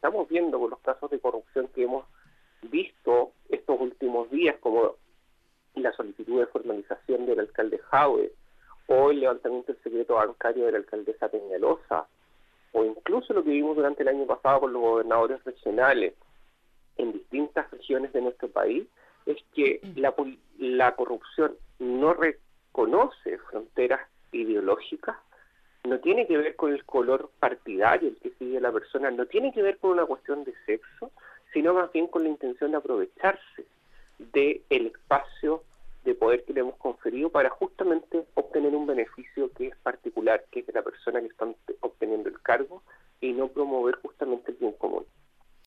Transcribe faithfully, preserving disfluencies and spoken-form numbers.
estamos viendo con los casos de corrupción que hemos visto estos últimos días, como la solicitud de formalización del alcalde Jaue, o el levantamiento del secreto bancario de la alcaldesa Peñalosa, o incluso lo que vimos durante el año pasado con los gobernadores regionales en distintas regiones de nuestro país, es que la, la corrupción no reconoce fronteras ideológicas, no tiene que ver con el color partidario el que sigue la persona, no tiene que ver con una cuestión de sexo, sino más bien con la intención de aprovecharse del espacio de poder que le hemos conferido para justamente obtener un beneficio que es particular, que es de la persona que está obteniendo el cargo, y no promover justamente el bien común.